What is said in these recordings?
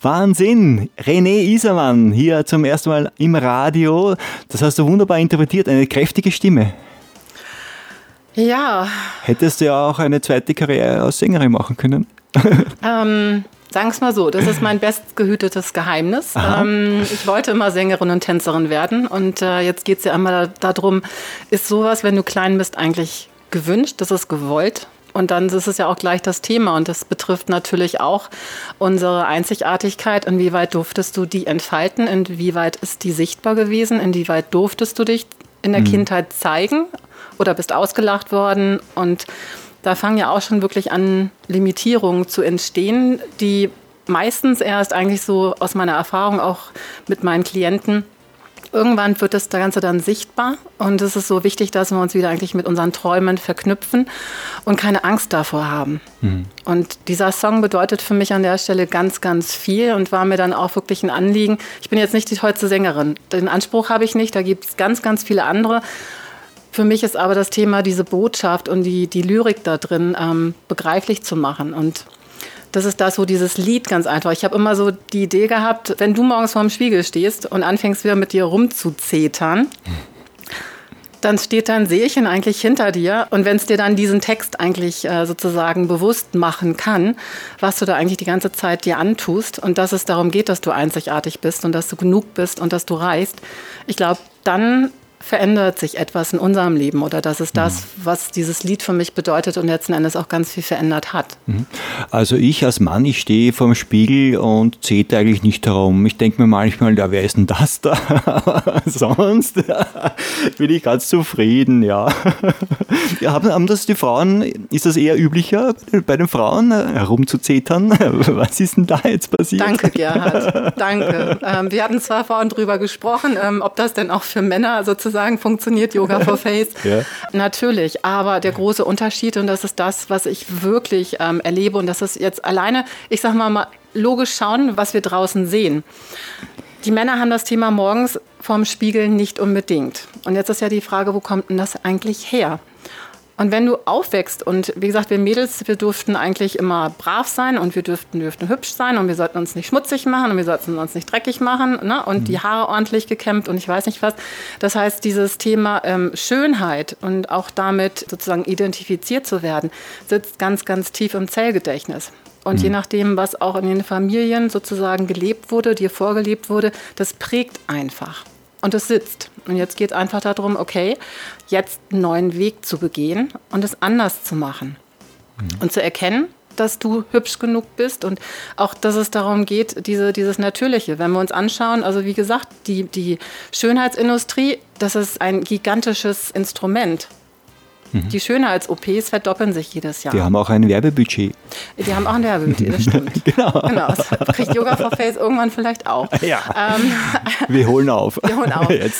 Wahnsinn! René Isermann hier zum ersten Mal im Radio. Das hast du wunderbar interpretiert, eine kräftige Stimme. Ja. Hättest du ja auch eine zweite Karriere als Sängerin machen können? Sagen wir es mal so, das ist mein bestgehütetes Geheimnis. Ich wollte immer Sängerin und Tänzerin werden und jetzt geht es ja einmal darum, ist sowas, wenn du klein bist, eigentlich gewünscht, das ist gewollt? Und dann ist es ja auch gleich das Thema und das betrifft natürlich auch unsere Einzigartigkeit. Inwieweit durftest du die entfalten? Inwieweit ist die sichtbar gewesen? Inwieweit durftest du dich in der Kindheit zeigen oder bist ausgelacht worden? Und da fangen ja auch schon wirklich an, Limitierungen zu entstehen, die meistens erst eigentlich so aus meiner Erfahrung auch mit meinen Klienten, irgendwann wird das Ganze dann sichtbar und es ist so wichtig, dass wir uns wieder eigentlich mit unseren Träumen verknüpfen und keine Angst davor haben. Und dieser Song bedeutet für mich an der Stelle ganz, ganz viel und war mir dann auch wirklich ein Anliegen. Ich bin jetzt nicht die tollste Sängerin, den Anspruch habe ich nicht, da gibt es ganz, ganz viele andere. Für mich ist aber das Thema, diese Botschaft und die Lyrik da drin begreiflich zu machen. Und das ist das, so dieses Lied ganz einfach. Ich habe immer so die Idee gehabt, wenn du morgens vorm Spiegel stehst und anfängst wieder mit dir rumzuzetern, dann steht dein Seelchen eigentlich hinter dir. Und wenn es dir dann diesen Text eigentlich sozusagen bewusst machen kann, was du da eigentlich die ganze Zeit dir antust und dass es darum geht, dass du einzigartig bist und dass du genug bist und dass du reichst, ich glaube, dann verändert sich etwas in unserem Leben oder das ist das, was dieses Lied für mich bedeutet und letzten Endes auch ganz viel verändert hat. Also ich als Mann, ich stehe vorm Spiegel und zähle eigentlich nicht herum. Ich denke mir manchmal, ja, wer ist denn das da? Sonst bin ich ganz zufrieden, ja. Haben das die Frauen, ist das eher üblicher bei den Frauen herumzuzetern? Was ist denn da jetzt passiert? Danke, Gerhard, danke. Wir hatten zwar vorhin drüber gesprochen, ob das denn auch für Männer sozusagen funktioniert, Yoga for Face. Ja. Natürlich, aber der große Unterschied, und das ist das, was ich wirklich erlebe, und das ist jetzt alleine, ich sag mal logisch schauen, was wir draußen sehen. Die Männer haben das Thema morgens vorm Spiegel nicht unbedingt. Und jetzt ist ja die Frage, wo kommt denn das eigentlich her? Und wenn du aufwächst und wie gesagt, wir Mädels, wir durften eigentlich immer brav sein und wir dürften hübsch sein und wir sollten uns nicht schmutzig machen und wir sollten uns nicht dreckig machen, ne? Und die Haare ordentlich gekämmt und ich weiß nicht was. Das heißt, dieses Thema Schönheit und auch damit sozusagen identifiziert zu werden, sitzt ganz, ganz tief im Zellgedächtnis. Und je nachdem, was auch in den Familien sozusagen gelebt wurde, dir vorgelebt wurde, das prägt einfach. Und es sitzt. Und jetzt geht es einfach darum, okay, jetzt einen neuen Weg zu begehen und es anders zu machen. Und zu erkennen, dass du hübsch genug bist und auch, dass es darum geht, dieses Natürliche. Wenn wir uns anschauen, also wie gesagt, die Schönheitsindustrie, das ist ein gigantisches Instrument. Die Schönheits-OPs verdoppeln sich jedes Jahr. Die haben auch ein Werbebudget. Die haben auch ein Werbebudget, das stimmt. Genau. Das kriegt Yoga for Face irgendwann vielleicht auch. Ja. Wir holen auf. Wir holen auf. Jetzt.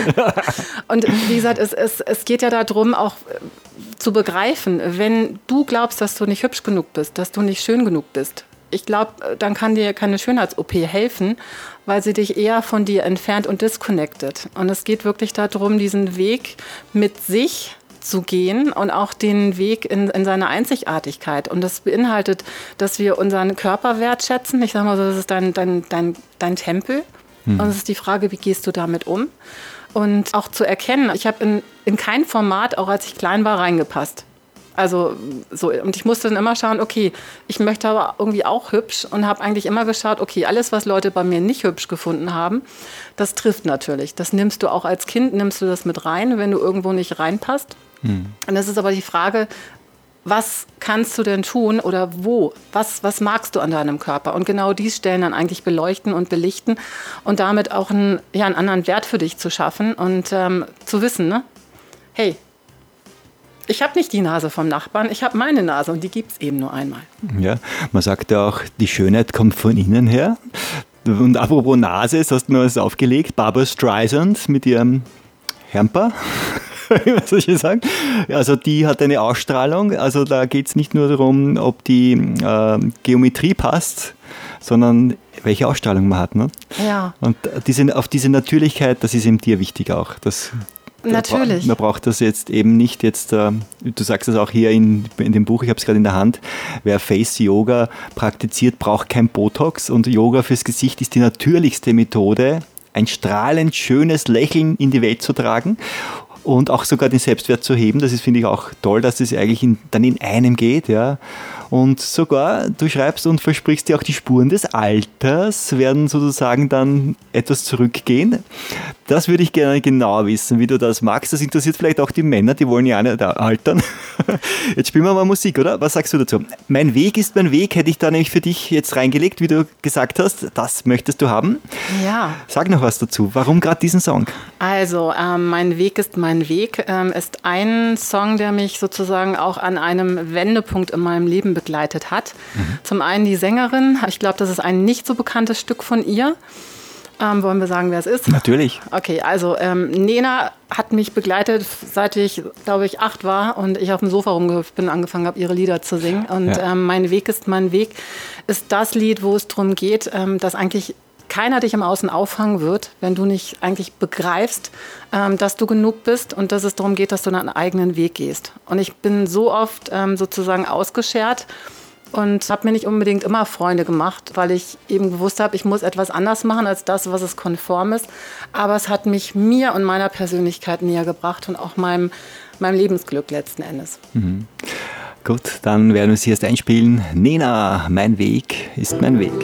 Und wie gesagt, es geht ja darum, auch zu begreifen, wenn du glaubst, dass du nicht hübsch genug bist, dass du nicht schön genug bist, ich glaube, dann kann dir keine Schönheits-OP helfen, weil sie dich eher von dir entfernt und disconnected. Und es geht wirklich darum, diesen Weg mit sich zu gehen und auch den Weg in seiner Einzigartigkeit. Und das beinhaltet, dass wir unseren Körper wertschätzen. Ich sage mal so, das ist dein Tempel. Und es ist die Frage, wie gehst du damit um? Und auch zu erkennen, ich habe in kein Format, auch als ich klein war, reingepasst. Also so, und ich musste dann immer schauen, okay, ich möchte aber irgendwie auch hübsch und habe eigentlich immer geschaut, okay, alles, was Leute bei mir nicht hübsch gefunden haben, das trifft natürlich. Das nimmst du auch als Kind, nimmst du das mit rein, wenn du irgendwo nicht reinpasst. Und das ist aber die Frage, was kannst du denn tun oder wo? Was magst du an deinem Körper? Und genau die Stellen dann eigentlich beleuchten und belichten und damit auch einen anderen Wert für dich zu schaffen und zu wissen, ne? Hey, ich habe nicht die Nase vom Nachbarn, ich habe meine Nase und die gibt es eben nur einmal. Ja, man sagt ja auch, die Schönheit kommt von innen her. Und apropos Nase, das hast du mir was aufgelegt, Barbra Streisand mit ihrem Hemper. Was soll ich sagen? Also die hat eine Ausstrahlung, also da geht es nicht nur darum, ob die Geometrie passt, sondern welche Ausstrahlung man hat. Ne? Ja. Und auf diese Natürlichkeit, das ist eben dir wichtig auch. Natürlich. Man braucht das jetzt eben nicht jetzt, du sagst das auch hier in dem Buch, ich habe es gerade in der Hand, wer Face-Yoga praktiziert, braucht kein Botox und Yoga fürs Gesicht ist die natürlichste Methode, ein strahlend schönes Lächeln in die Welt zu tragen. Und auch sogar den Selbstwert zu heben, das ist, finde ich, auch toll, dass das eigentlich dann in einem geht, ja. Und sogar, du schreibst und versprichst dir auch, die Spuren des Alters werden sozusagen dann etwas zurückgehen. Das würde ich gerne genauer wissen, wie du das magst. Das interessiert vielleicht auch die Männer, die wollen ja nicht altern. Jetzt spielen wir mal Musik, oder? Was sagst du dazu? Mein Weg ist mein Weg, hätte ich da nämlich für dich jetzt reingelegt, wie du gesagt hast. Das möchtest du haben. Ja. Sag noch was dazu. Warum gerade diesen Song? Also, Mein Weg ist mein Weg ist ein Song, der mich sozusagen auch an einem Wendepunkt in meinem Leben begleitet hat. Zum einen die Sängerin, ich glaube, das ist ein nicht so bekanntes Stück von ihr. Wollen wir sagen, wer es ist? Natürlich. Okay, also Nena hat mich begleitet, seit ich, glaube ich, 8 war und ich auf dem Sofa rumgehüpft bin und angefangen habe, ihre Lieder zu singen. Und Mein Weg ist mein Weg ist das Lied, wo es darum geht, dass eigentlich keiner dich im Außen auffangen wird, wenn du nicht eigentlich begreifst, dass du genug bist und dass es darum geht, dass du deinen eigenen Weg gehst. Und ich bin so oft sozusagen ausgeschert und habe mir nicht unbedingt immer Freunde gemacht, weil ich eben gewusst habe, ich muss etwas anders machen als das, was es konform ist. Aber es hat mich mir und meiner Persönlichkeit näher gebracht und auch meinem Lebensglück letzten Endes. Mhm. Gut, dann werden wir sie erst einspielen. Nena, mein Weg ist mein Weg.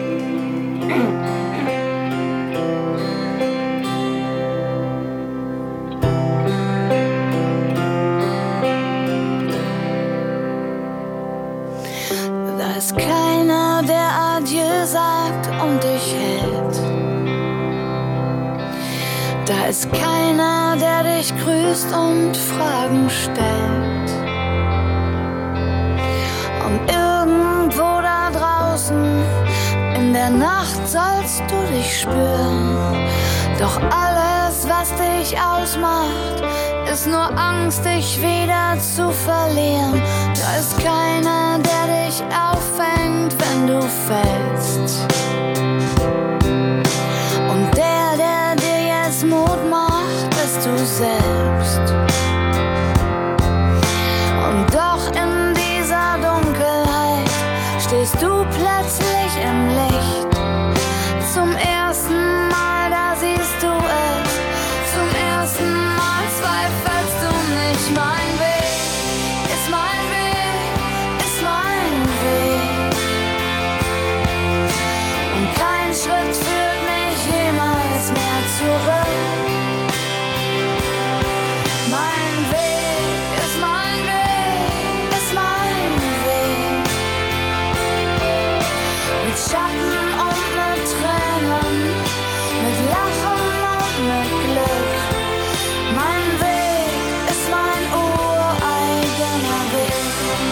Da ist keiner, der Adieu sagt und dich hält. Da ist keiner, der dich grüßt und Fragen stellt. Und irgendwo da draußen in der Nacht sollst du dich spüren. Doch alles, was dich ausmacht, ist nur Angst, dich wieder zu verlieren. Da ist keiner, der dich auffängt, wenn du fällst. Und der dir jetzt Mut macht, bist du selbst. Und doch in dieser Dunkelheit stehst du plötzlich im Licht. Zum ersten Mal, da siehst du es. Zum ersten Mal zweifelst du nicht. Mein Weg ist mein Weg, ist mein Weg. Und kein Schritt führt mich jemals mehr zurück. Mein Weg ist mein Weg, ist mein Weg. Mit Schatten und mit Tränen, mit Lachen und mit Glück. Mein Weg ist mein ureigener Weg.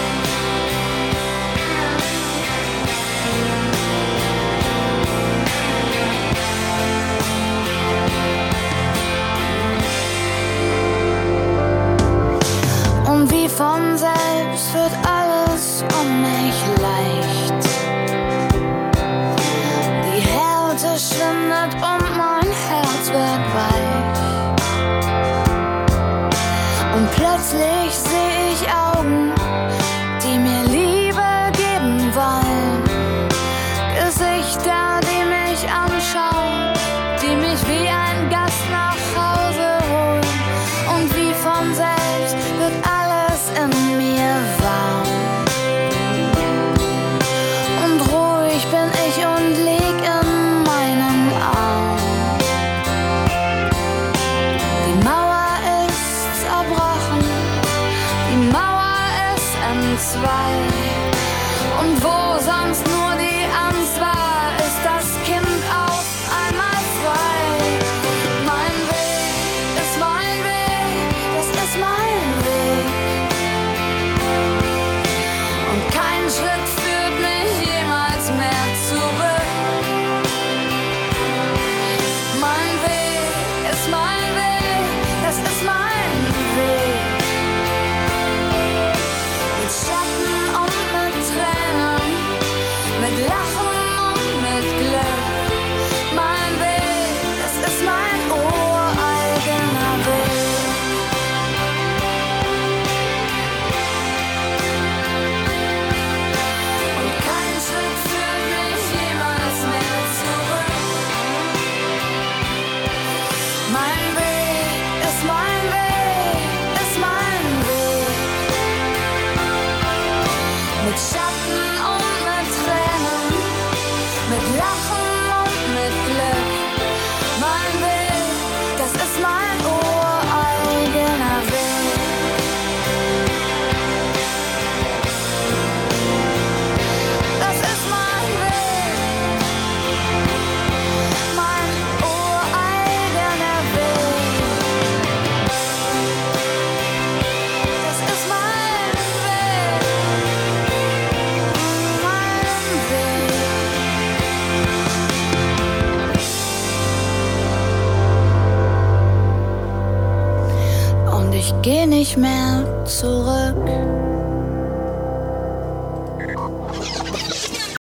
Und wie von selbst wird alles um mich leicht. Die Härte schwindet und mein Herz wird weich. Und plötzlich sehe ich Augen, die mir Liebe geben wollen. Gesichter, die mich anschauen, die mich wie ein Gast nach Hause holen. Und wie von selbst wird alles in mir warm. Und ruhig bin ich und lieg in meinem Arm. Lachen und mit Glück. Mein Weg, das ist mein ureigener Weg. Das ist mein Weg, mein ureigener Weg. Das ist mein Weg, mein Weg. Und ich geh nicht mehr zurück.